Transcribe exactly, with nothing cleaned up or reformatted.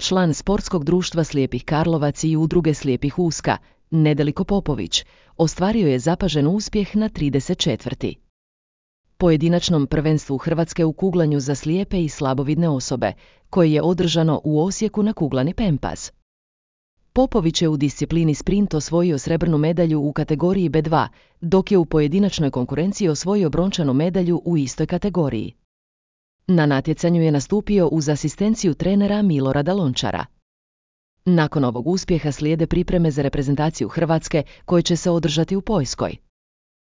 član Sportskog društva slijepih Karlovac i Udruge slijepih Uska, Nedeljko Popović, ostvario je zapažen uspjeh na trideset četvrti pojedinačnom prvenstvu Hrvatske u kuglanju za slijepe i slabovidne osobe, koje je održano u Osijeku na kuglani Pempas. Popović je u disciplini sprint osvojio srebrnu medalju u kategoriji B dva, dok je u pojedinačnoj konkurenciji osvojio brončanu medalju u istoj kategoriji. Na natjecanju je nastupio uz asistenciju trenera Milorada Lončara. Nakon ovog uspjeha slijede pripreme za reprezentaciju Hrvatske koje će se održati u Poljskoj.